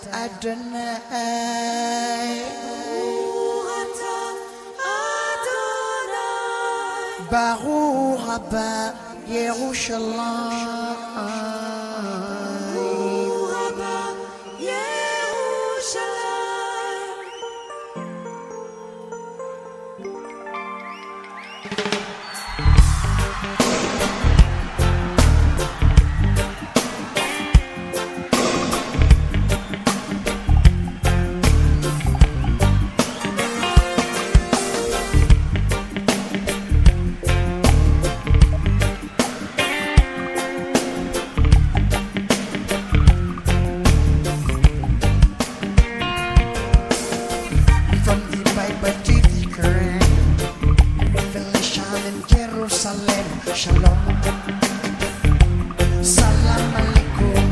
Adonai. Baruch haba Jerusalem, Shalom, Salam Alaikum.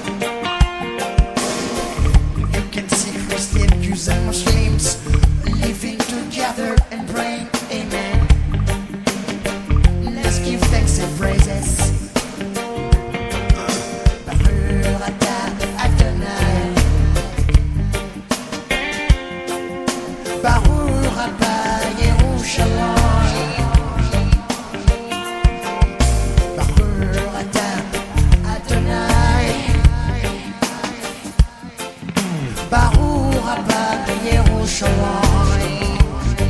You can see Christian Jews and Muslims living together and praying, Amen. Let's give thanks and praises. Baruch atah Adonai. Baruch haba Yerushalayim. Baruch haba Yerushalayim.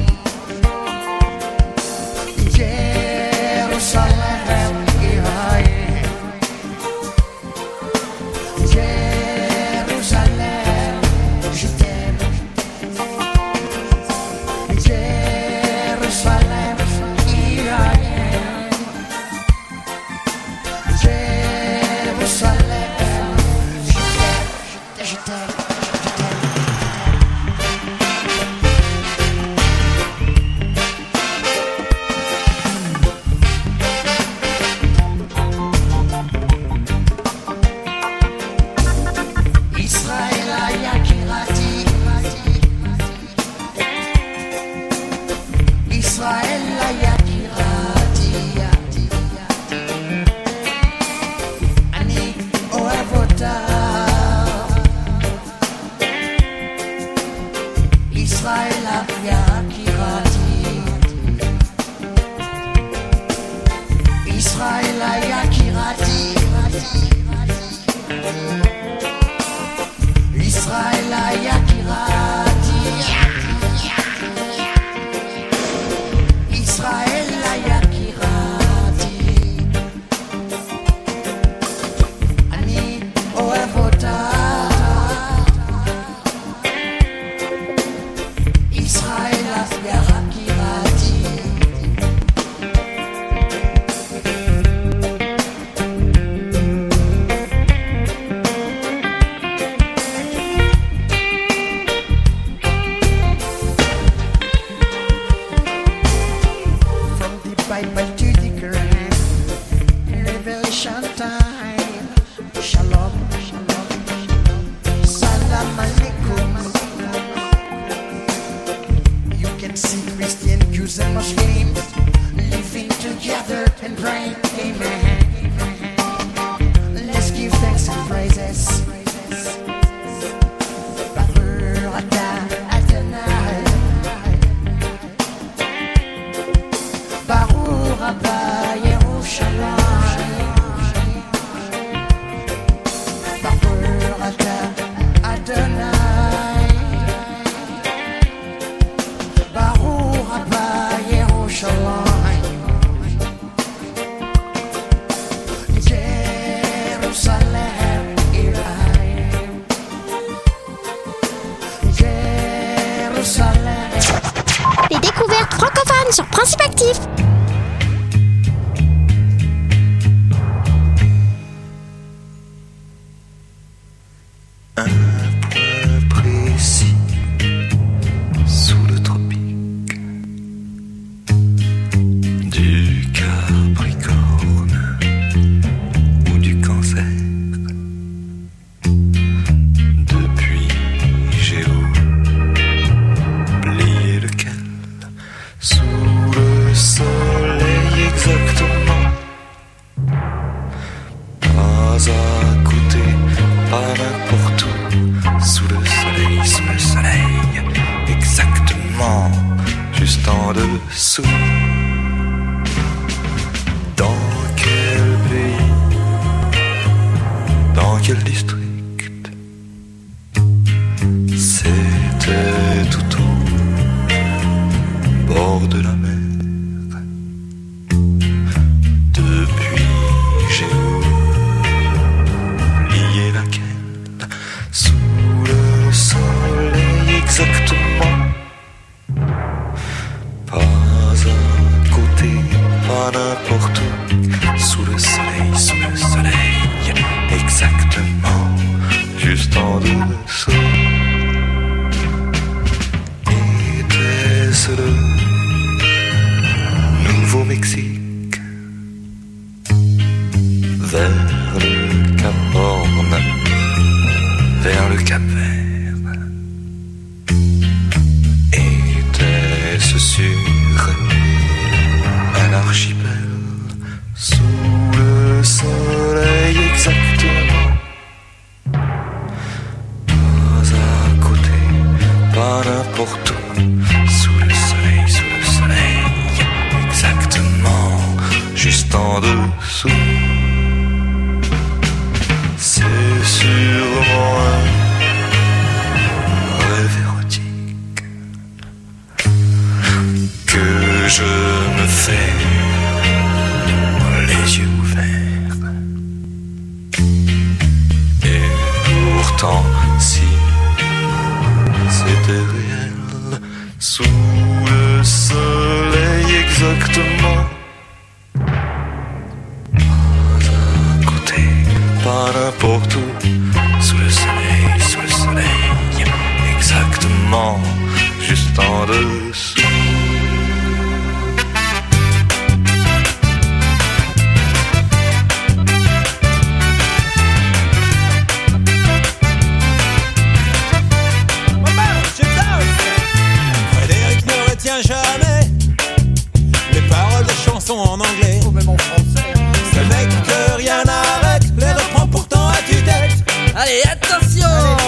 Jerusalem, Jérusalem, je t'aime. Jérusalem, Jérusalem, je t'aime. ישראל יקירתי, אני אוהב אותה. ישראל יקירתי, ישראל יקירתי, ישראל יקירתי. ישראל יקירתי, אני אוהב אותה. ישראל יקירתי. Bible to the Quran, Revelation time. Shalom, shalom, Salam Alaikum. You can see Christian, Jews and Muslims living together and praying, Amen. Let's give thanks and praises. Baruch atah Adonai. Baruch haba Yerushalayim. Baruch atah Adonai. Baruch haba Yerushalayim. Jerusalem, Yerushalayim. dessous. Dans quel pays, dans quel district, c'était tout au bord de la mer. Depuis j'ai oublié laquelle, sous le soleil exactement. Pas à côté, pas n'importe où, sous le soleil, exactement, juste en dessous. Était-ce le Nouveau-Mexique, vers le Cap Horn, vers le Cap Vert? Était-ce sur un archipel, sous le soleil exactement? Pas à côté, pas n'importe où, sous le soleil, exactement, juste en dessous. C'est sûrement un rêve érotique que je me fais les yeux ouverts. Et pourtant, si c'était réel, sous le soleil exactement, pas à côté, pas n'importe où, sous le soleil, exactement, juste en dessous. Frédéric ne retient jamais les paroles de chansons en anglais, ou même en français. ce mec que rien n'arrête les reprend pourtant à tue-tête. Allez, attention!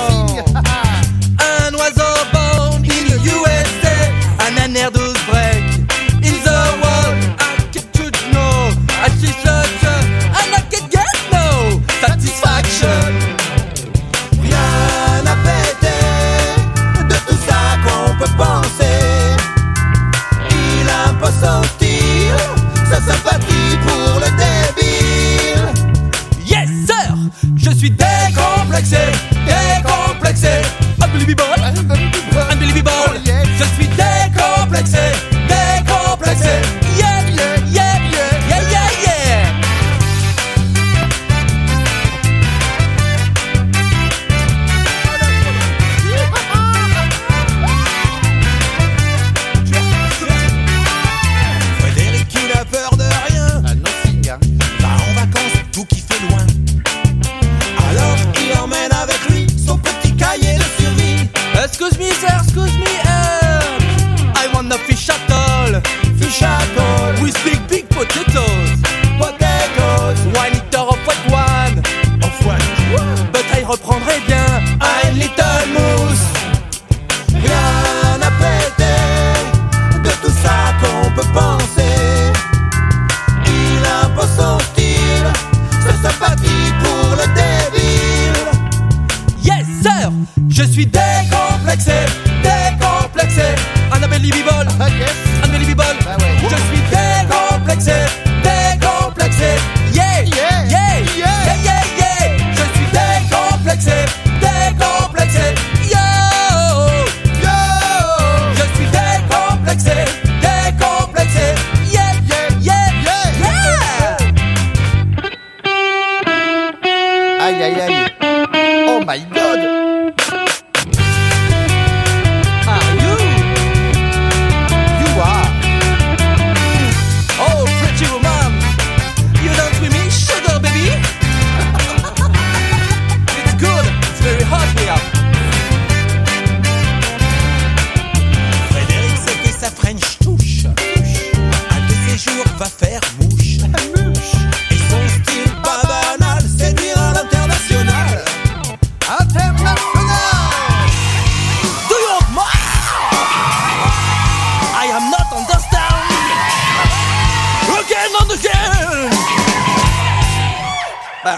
Un oiseau born in the USA, an air douce break in the world. I can't know, I see such and I can get no satisfaction. Rien à péter de tout ça qu'on peut penser. Il impose son style, sa sympathie pour le débile. Yes sir, je suis décomplexé, décomplexé. Unbelievable, je suis décomplexé, décomplexé. Yeah, yeah, yeah, yeah, yeah, yeah. Frédéric, il a peur de rien. Ah, nothing, hein. Va en vacances, tout qui fait loin. Alors il emmène avec lui son petit cahier de survie. Excuse me, sir, excuse me. I want a fish atoll, fish atoll with big potatoes, potatoes. 1 liter of white one, but I reprendrai bien un little mousse. Rien à péter de tout ça qu'on peut penser. Il impose son style, sa sympathie pour le débile. Yes sir, je suis décomplexé, décomplexé. Unbelievable, Ah, yes. unbelievable. Bah ouais. Je suis décomplexé, décomplexé. Yeah, yeah, yeah, yeah, yeah, yeah. Je suis décomplexé, décomplexé. Yo, yo. Je suis décomplexé, décomplexé. Yeah, yeah, yeah, yeah. Aïe, aïe, aïe. Oh my god. Are you? You are. Oh, pretty woman. You dance with me, sugar baby. It's good. It's very hot here. Frédéric sait que sa French touche. Un de ces jours va faire mouche. Et son style pas banal, séduire à l'international. International.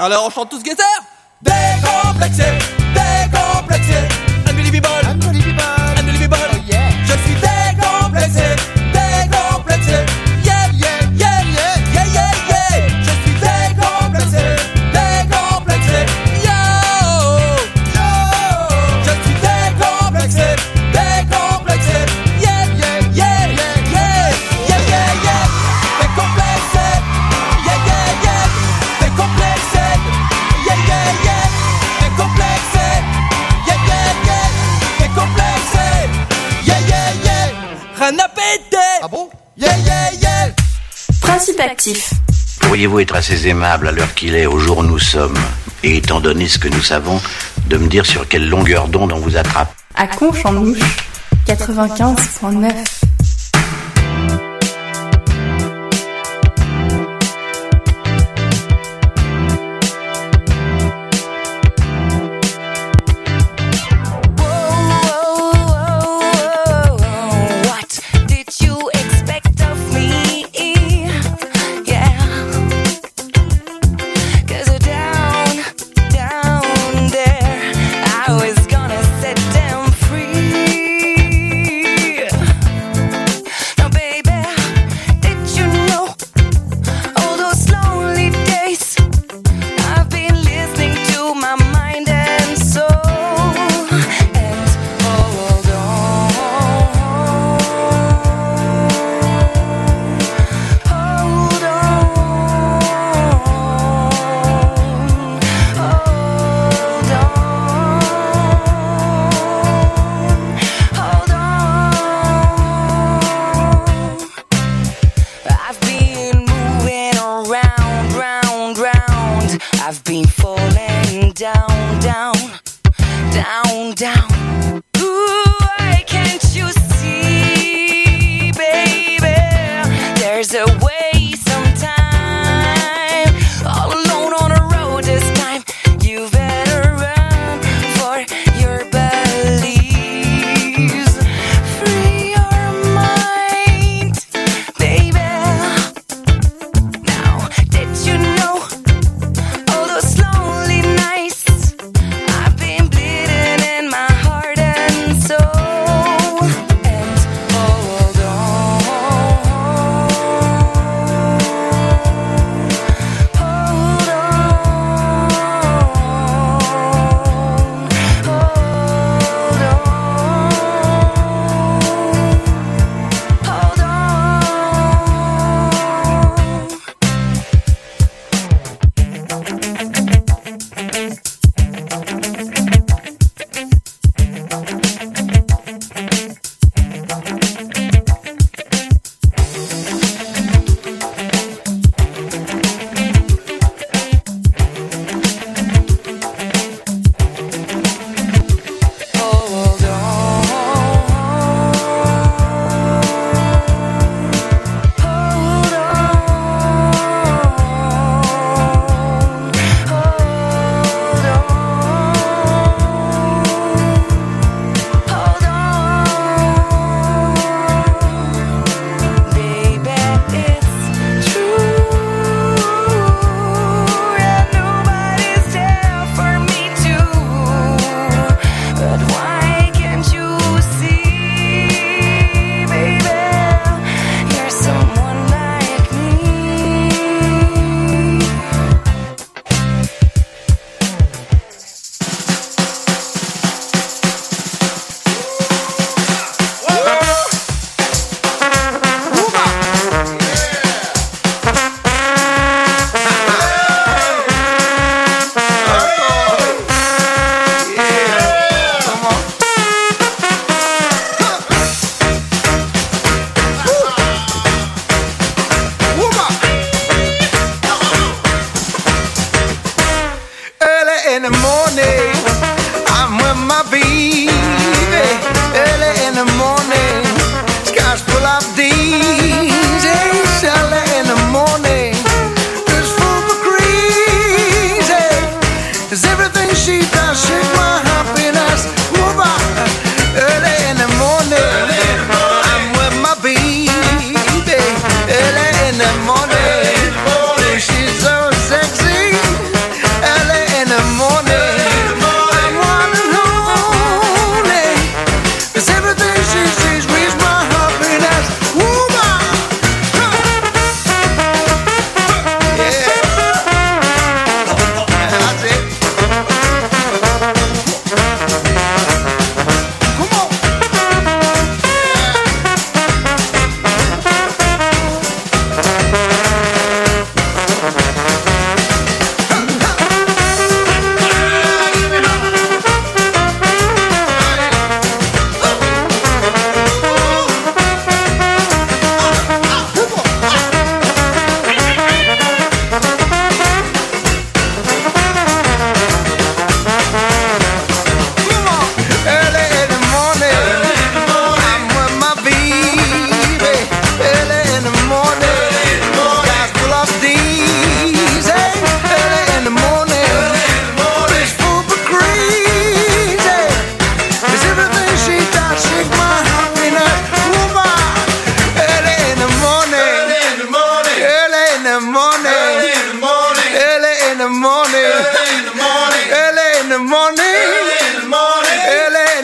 Alors on chante tous guetteur. Décomplexé, décomplexé, unbelievable, unbelievable, Oh yeah. je suis décomplexé, décomplexé, yeah, yeah, yeah, yeah, yeah, yeah, yeah. Je suis décomplexé, décomplexé, yo, yo. Je suis décomplexé, décomplexé, yeah, yeah, yeah, yeah, yeah, yeah, yeah, yeah. Décomplexé, yeah, yeah, yeah. Décomplexé, yeah, yeah, yeah. Décomplexé, yeah, yeah, yeah. Décomplexé, yeah, yeah, yeah. Rien à péter. Ah bon? Yeah, yeah, yeah. Principe actif. Pourriez-vous être assez aimable à l'heure qu'il est, au jour où nous sommes, et étant donné ce que nous savons, de me dire sur quelle longueur d'onde on vous attrape? À Conche-en-Ouche, 95.9. What did you expect of me? Yeah, 'cause down there, I was gonna set them free. Now, baby, did you know all those lonely days I've been listening to my mind and soul? And hold on, hold on, hold on. I've been moving around, round, round. I've been falling down, down, down, down. Ooh, why can't you see, baby? There's a way sometime. All alone on a road this time. You better run for your beliefs. Free your mind, baby. Now, did you know all those lonely nights I've been bleeding in my heart and soul? And hold on, hold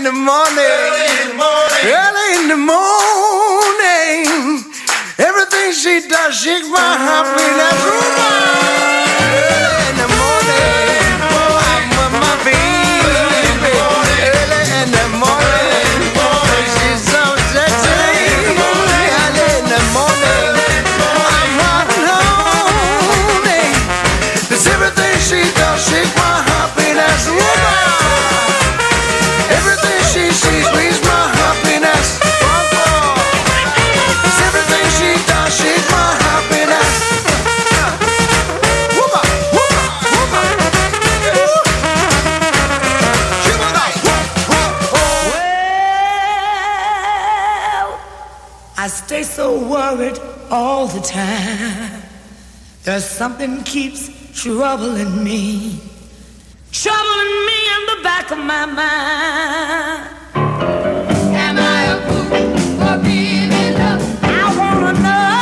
the morning, early in the morning. Everything she does, shakes my happiness. Early in the morning, I'm with my baby. Early in the morning, she's so sexy. Early in the morning, I'm not lonely. 'Cause everything she does, shakes my happiness. Everything she sees, brings my happiness. Everything she does, she's my happiness. Whoop-a, whoop-a, whoop-a. Well, I stay so worried all the time. There's something keeps troubling me. Troubling me in the back of my mind. Am I a fool for being in love? I wanna know.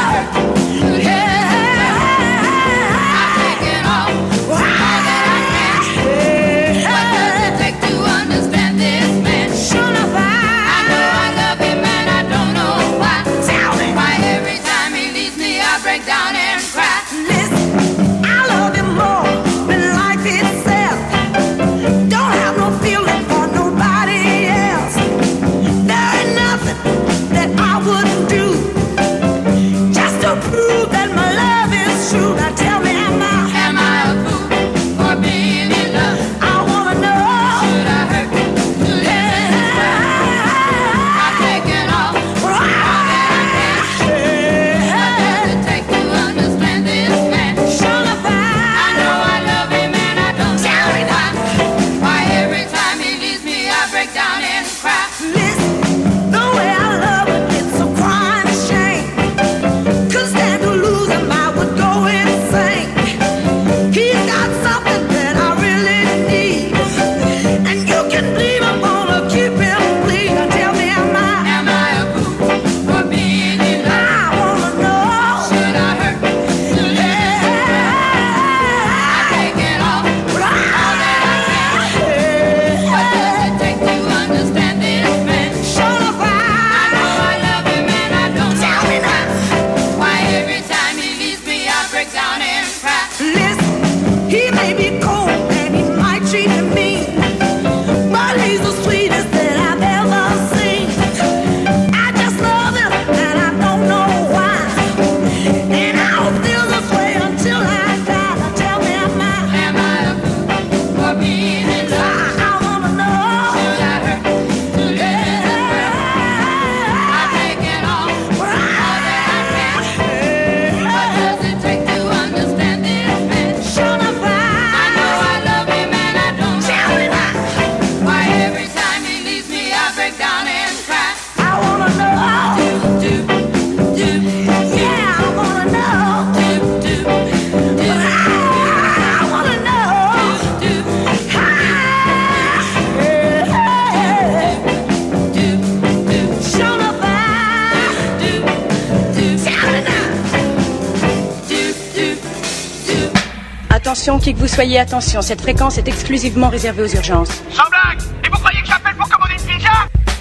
Attention, qui que vous soyez, attention, cette fréquence est exclusivement réservée aux urgences. Sans blague! Et vous croyez que j'appelle pour commander une pizza?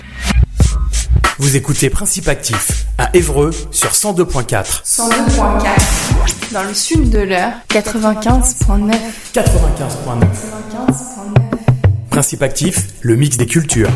Vous écoutez Principe Actif à Évreux sur 102.4. 102.4. Dans le sud de l'heure, 95.9. 95.9. Principe Actif, le mix des cultures.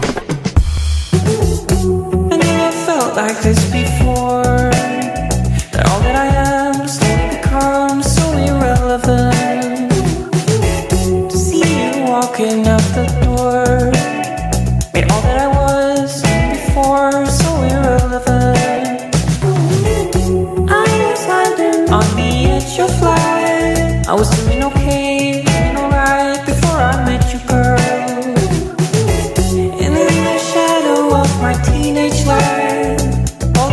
Like this before, that all that I am slowly becomes so irrelevant. To see you walking out the door made all that I was before so irrelevant. I was landing on the edge of life. I was doing okay, doing alright before I met you, girl. And in the shadow of my teenage life, all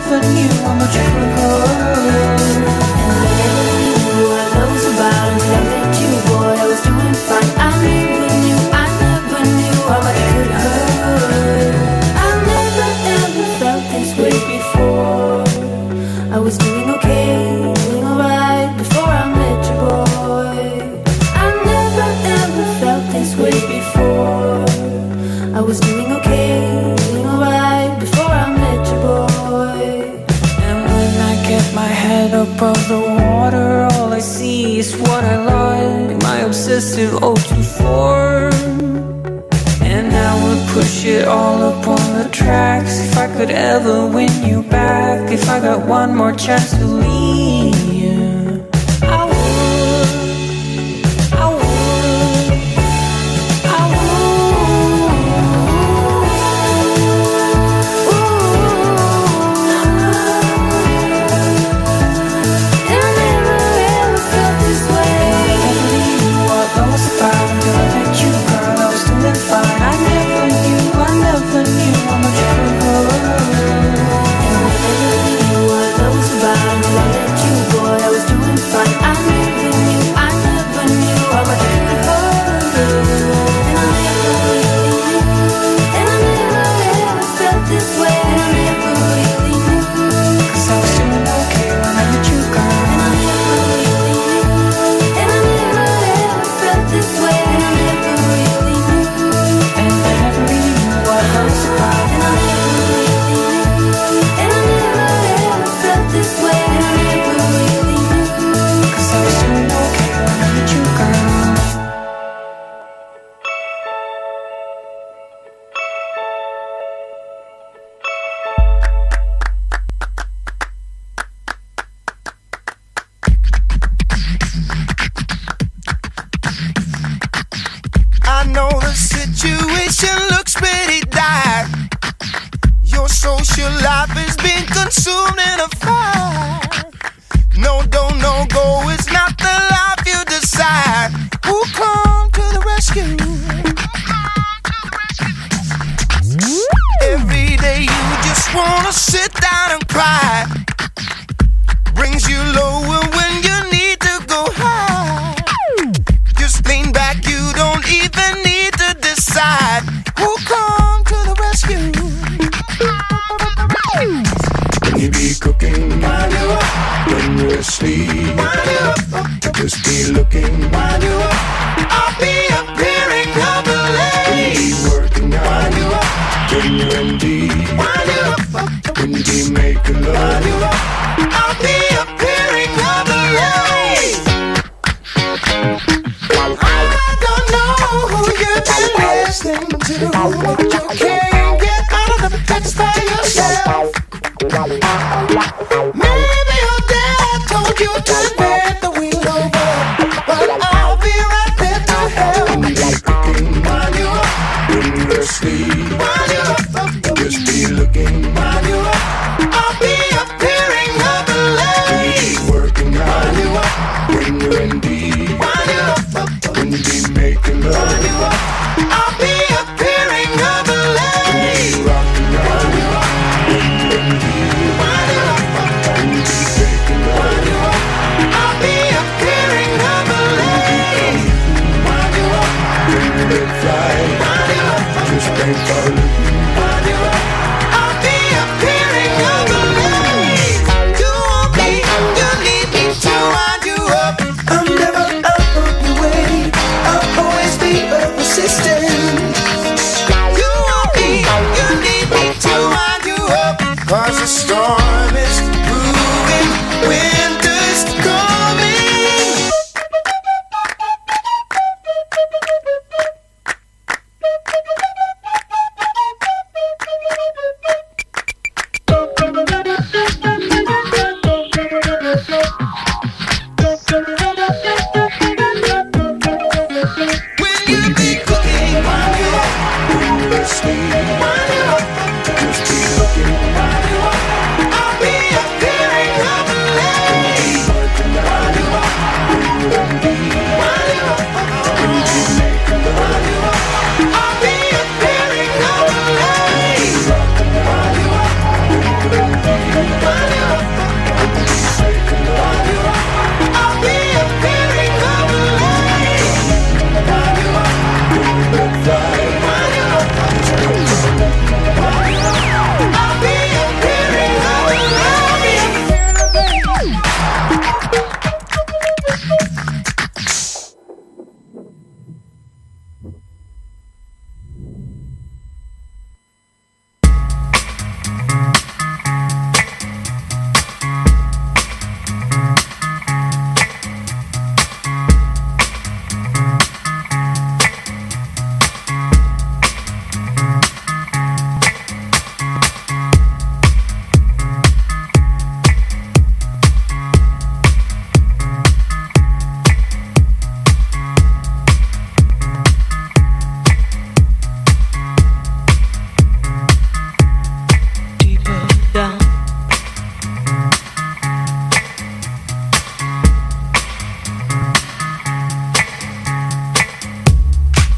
never knew how much it could hurt. And I never knew what love was about until I met you, boy. I was doing fine. I never knew how much it could hurt. I never ever felt this way before. I was doing okay, doing alright before I met you, boy. I never ever felt this way before. I was doing okay, doing alright before I met you, boy. And when I get my head above the water, all I see is what I like, my obsessive O2 form. And I would push it all up on the tracks. If I could ever win you back, if I got one more chance to leave you, I would, I would, I would. And I never ever felt this way. I never knew what love was about until I met you, girl. I was doing fine. I never knew how much it could hurt. And I never knew what love was about until I met you, boy. I was doing fine. I never knew how much it could hurt. And I never really knew. And I never ever felt this way. And I never really knew. 'Cause I was doing okay when I met you, girl. And I never really knew. And I never ever felt this way. And I never really knew. And I never really knew what love was about. And I never really knew. And I never ever felt this way. And I never really knew. 'Cause I was doing okay when I met you, girl. I know the situation looks pretty dire. Your social life has been consumed in a fire. No, don't, no go, it's not the life you desire. Who come to the rescue? Every day you just wanna sit down and cry. Brings you lower when you need to go high. Just lean back, you don't even need to decide. Who come to the rescue? When you be cooking, while you up. When you're asleep, while you up. Just be looking, while you up. I'll be appearing humbly. When you be working out, while you up. When you're in deep, While you up, when you be making love, while you up, I'll be appearing humbly. I don't know who you've been listening to, but you can't get out of the text by yourself. Maybe your dad told you to bend the wheel over, but I'll be right there to help. when you be cooking, While you up, when you're asleep, while you up, just be looking, while you up, I'll be appearing when you humbly. be working out, While you up, when you're in deep, while you up, when you be making while love, you up, I'll be appearing when humbly. you be rocking out, when you're in deep, While you up, when you be making while love, you up, I'll be appearing humbly. While you up, when you big fly, while you up, just ain't for looking. while you up, I'll be appearing humbly. You want me, you need me to wind you up. I'm never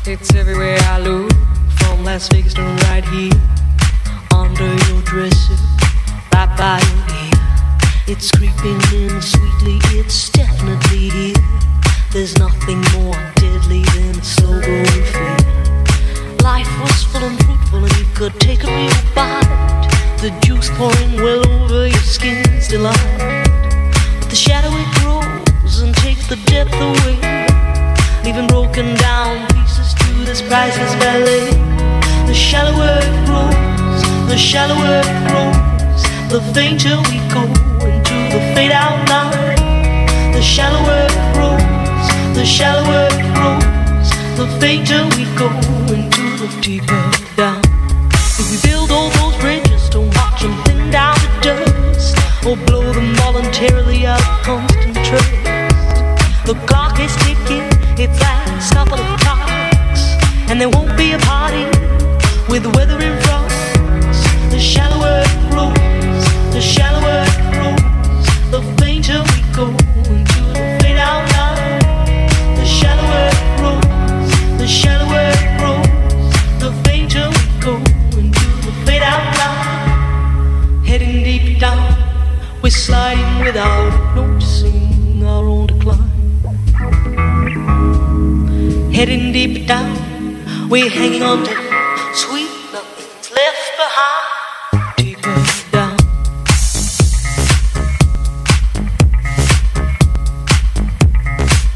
It's everywhere I look, from Las Vegas to right here, under your dresser, right by your ear. It's creeping in sweetly, it's definitely here. There's nothing more deadly than a slow growing fear. Life was full and fruitful and you could take a real bite. The juice pouring well over your skin's delight. But the shadow it grows and takes the depth away, leaving broken down pieces to this priceless ballet. The shallower it grows, the shallower it grows, the fainter we go into the fade out line. The shallower it grows, the shallower it grows, the fainter we go into the deeper down. If we build all those bridges, don't watch them thin down to dust, or blow them voluntarily out of constant trust. The clock is ticking, it's last couple of clocks, and there won't be a party with the weather in front. The shallower it grows, the shallower it grows, the fainter we go into the fade out line. The shallower it grows, the shallower it grows, the fainter we go into the fade out line. Heading deep down, we're sliding without noticing our own decline. Heading deep down, we're hanging on to